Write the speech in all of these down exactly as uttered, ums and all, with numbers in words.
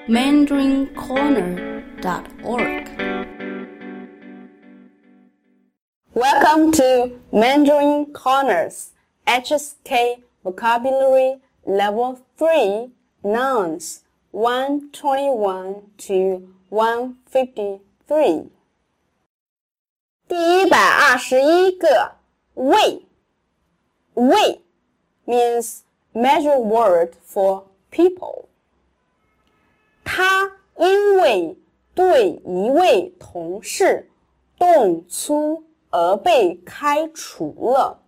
mandarin corner dot org. Welcome to Mandarin Corners H S K Vocabulary Level three Nouns one twenty-one to one fifty-three. 第一百二十一个 为 为 means measure word for people. 他因为对一位同事动粗而被开除了。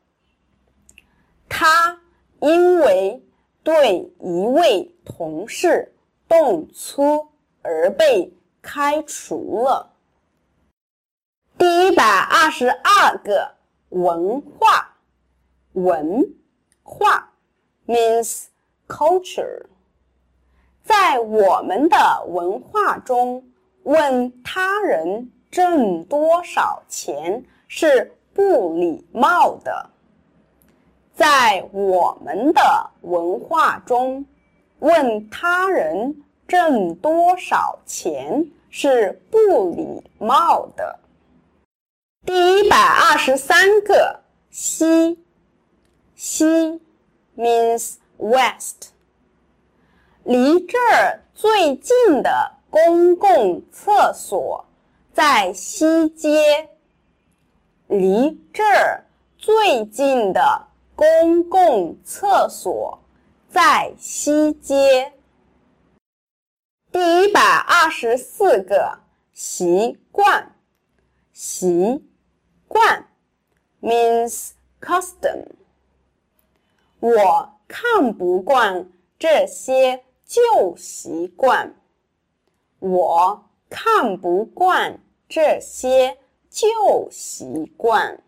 他因为对一位同事动粗而被开除了。第一百二十二个文化文化 means culture. 在我们的文化中，问他人挣多少钱是不礼貌的。在我们的文化中，问他人挣多少钱是不礼貌的。第一百二十三个西西 means west. 离这儿最近的公共厕所在西街。离这儿最近的公共厕所在西街。第一百二十四个习惯习惯 means custom. 我看不惯这些旧习惯。我看不惯这些旧习惯。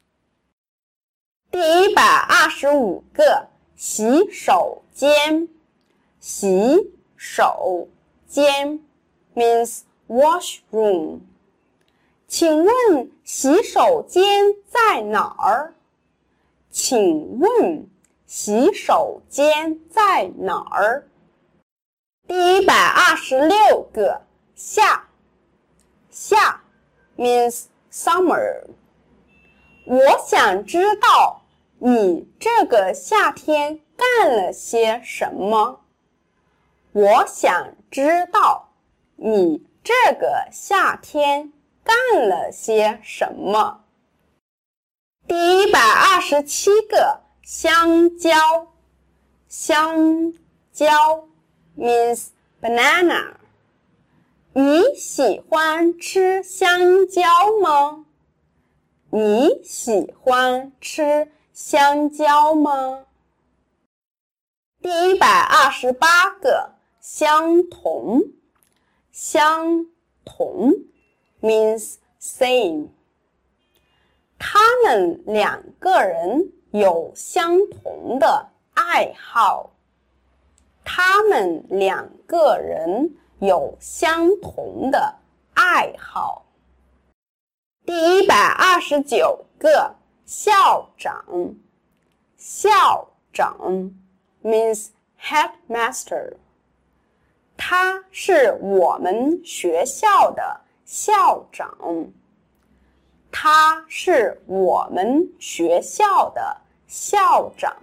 第一百二十五个洗手间洗手间 means washroom. 请问洗手间在哪儿？请问洗手间在哪儿？第一百二十六个夏夏 means summer. 我想知道你这个夏天干了些什么。我想知道你这个夏天干了些什么。第一百二十七个香蕉香蕉 means banana. 你喜欢吃香蕉吗？你喜欢吃香蕉吗？第一百二十八个相同相同 means same. 他们两个人有相同的爱好。他们两个人有相同的爱好。第一百二十九个校长校长 means headmaster. 他是我们学校的校长。他是我们学校的校长。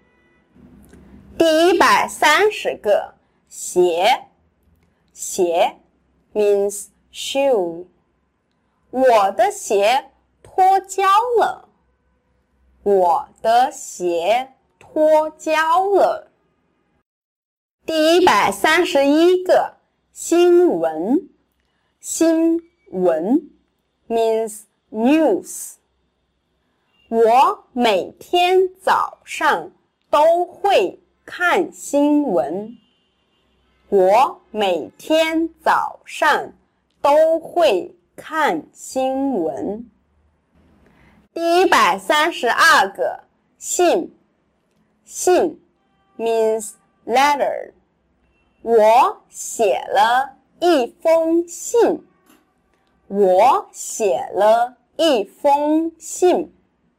第一百三十个鞋鞋 means shoe. 我的鞋脱胶了。我的鞋脱胶了。第一百三十一个新闻新闻 means news. 我每天早上都会看新闻。我每天早上都会看新闻。第一百三十二个信信 means letter. 我写了一封信。我写了一封信。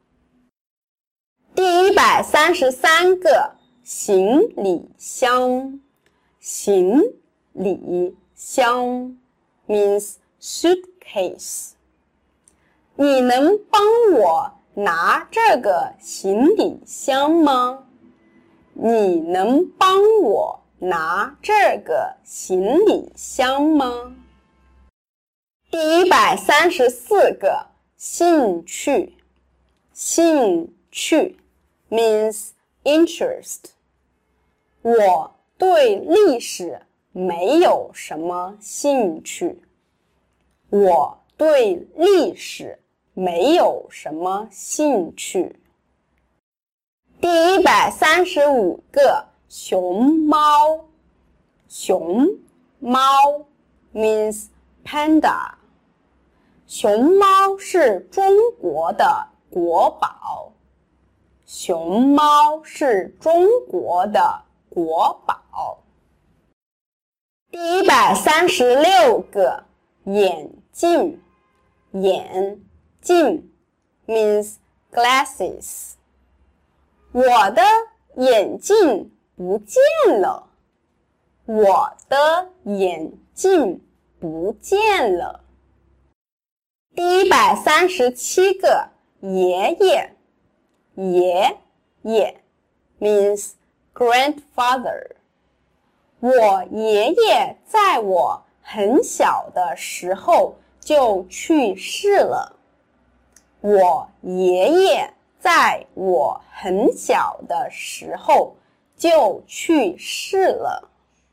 第一百三十三个行李箱行李箱 means suitcase。你能帮我拿这个行李箱吗？你能帮我拿这个行李箱吗？第一百三十四个，兴趣。兴趣 means interest。我对历史没有什么兴趣。我对历史没有什么兴趣。第一百三十五个，熊猫。熊猫 means panda。熊猫是中国的国宝。熊猫是中国的国宝。第一百三十六个，眼镜。眼镜 means glasses。我的眼镜不见了。我的眼镜不见了。第一百三十七个，爷爷。爷爷 means grandfather。我爷爷在我很小的时候就去世了。我爷爷在我很小的时候就去世了。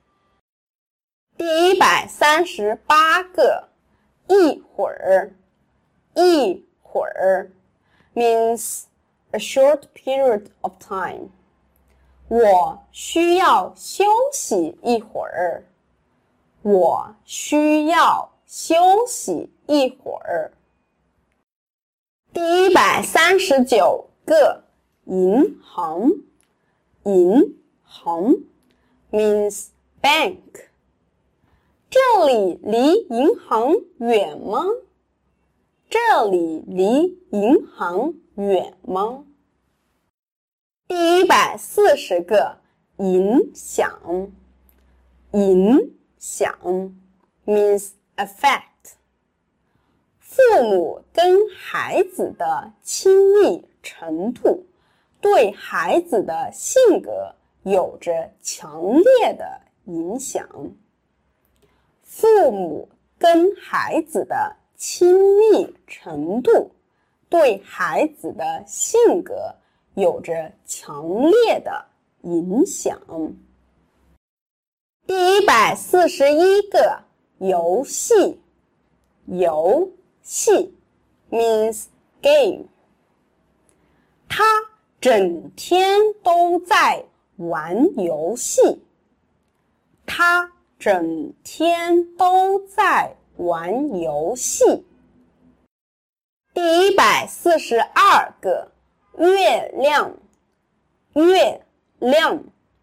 第一百三十八个，一会儿。一会儿 means a short period of time。我需要休息一会儿。我需要休息一会儿。第一百三十九个，银行。银行 means bank。这里离银行远吗？这里离银行远吗？第一百四十个，影响。影响 means affect。父母跟孩子的亲密程度对孩子的性格有着强烈的影响。父母跟孩子的亲密程度对孩子的性格有着强烈的影响。第一百四十一个，游戏。游戏 means game。他整天都在玩游戏。他整天都在玩游戏。第一百四十二个，月亮。月亮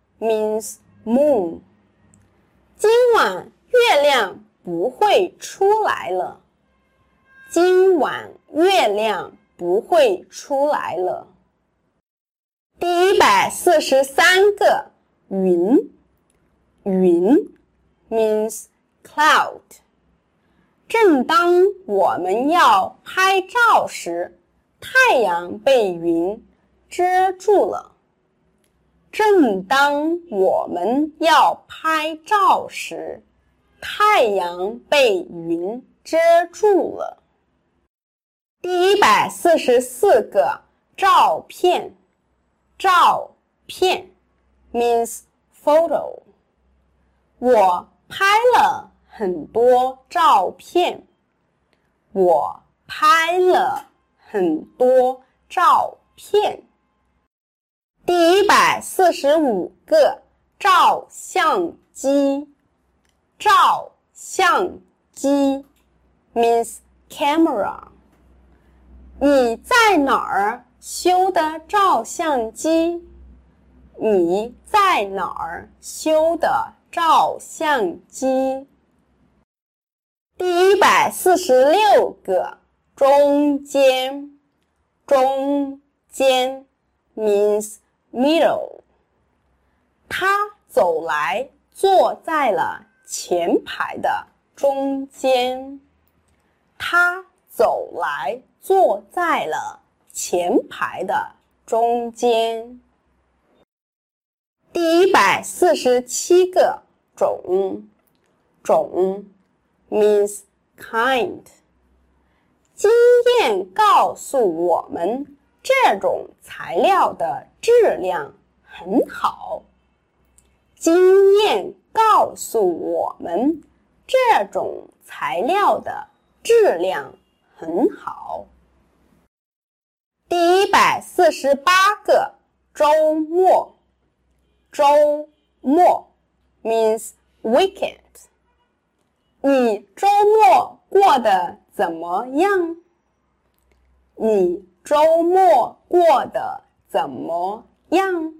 means moon。今晚月亮不会出来了。今晚月亮不会出来了。第一百四十三个，云。云 means cloud。正当我们要拍照时，太阳被云遮住了。正当我们要拍照时，太阳被云遮住了。第一百四十四个，照片。照片 means photo。我拍了很多照片。我拍了很多照片。第一百四十五个，照相机。照相机 means camera。你在哪儿修的照相机？你在哪儿修的照相机？第一百四十六个，中间。中间 means middle。他走来坐在了前排的中间。他走来坐在了前排的中间。第一百四十七个种，种 means kind。经验告诉我们，这种材料的质量很好。经验告诉我们，这种材料的质量很好。第一百四十八个周末，周末 means weekend。你周末过得怎么样？你周末过得怎么样？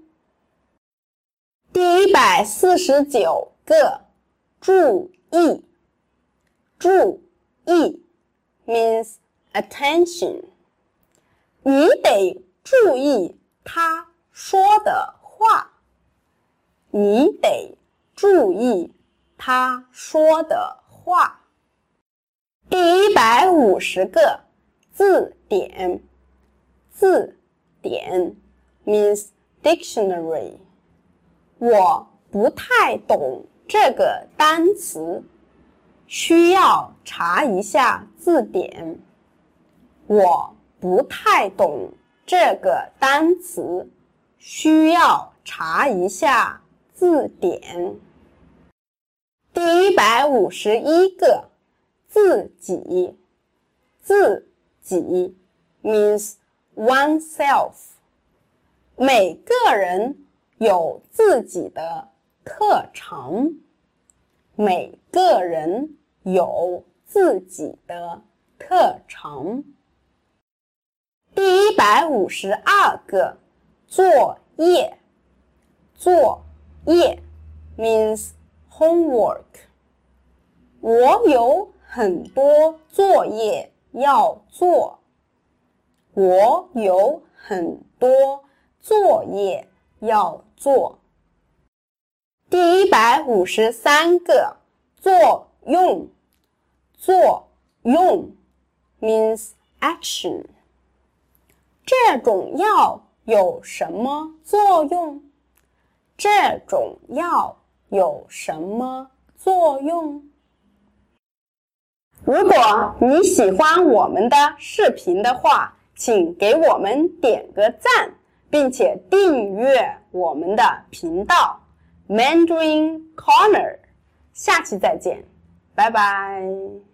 第一百四十九个注意，注意 means attention。你得注意他说的话。你得注意他说的话。第一百五十个字典，字典 means dictionary。我不太懂这个单词，需要查一下字典。我不太懂这个单词，需要查一下字典。第一百五十一个自己，自己 means oneself。每个人有自己的特长，每个人有自己的特长。第一百五十二个作业，作业 means homework。我有很多作业要做。我有很多作业要做。第一百五十三个作用，作用 means action。这种药有什么作用？这种药有什么作用？如果你喜欢我们的视频的话，请给我们点个赞，并且订阅我们的频道 Mandarin Corner。下期再见，拜拜。